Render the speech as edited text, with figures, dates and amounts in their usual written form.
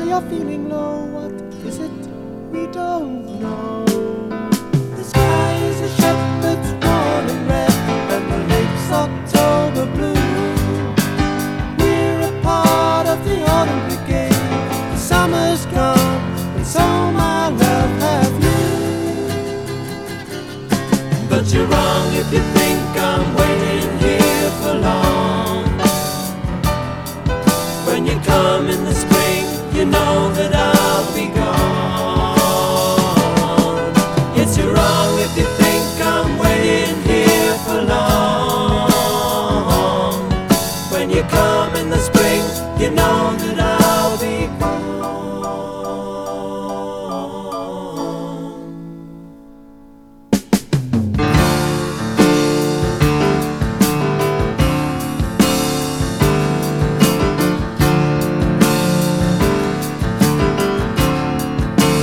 you're feeling low, what is it? We don't know. The sky is a shepherd's worn and red, and the lake's October blue. We're a part of the autumn brigade. The summer's gone, and so my love have you. But you're wrong if you think I'm waiting here for long. When you come in the spring, you know that